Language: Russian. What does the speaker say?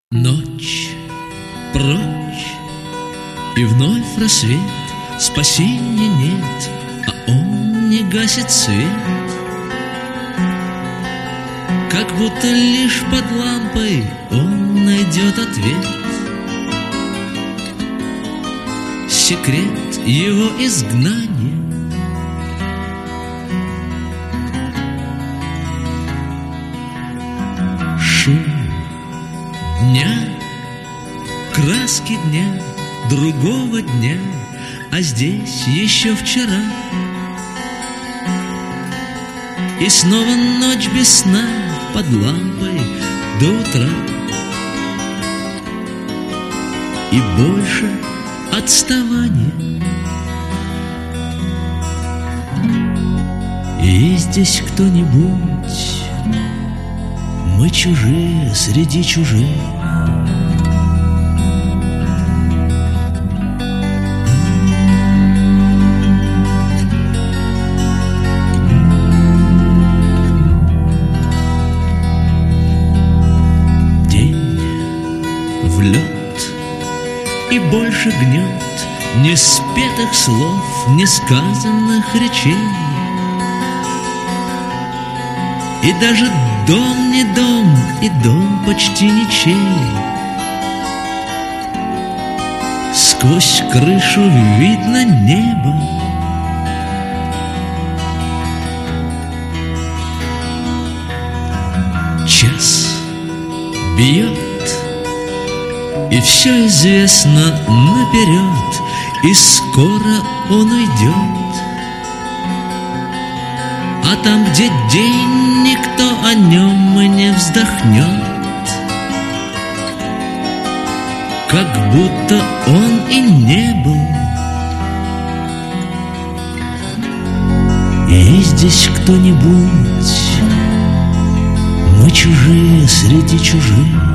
Ночь прочь, и вновь рассвет, спасения нет, а он не гасит свет. Как будто лишь под лампой он найдет ответ. Секрет его изгнания. Шум дня, краски дня, другого дня, а здесь еще вчера. И снова ночь без сна под лампой до утра. И больше отставания. Есть здесь кто-нибудь? Мы чужие среди чужих. День в лед и больше гнет не спетых слов, не сказанных речей. И даже дом не дом, и дом почти ничей. Сквозь крышу видно небо. Час бьет, и все известно наперед, и скоро он уйдет. А там, где день, никто о нем и не вздохнет. Как будто он и не был. Есть здесь кто-нибудь? Мы чужие среди чужих.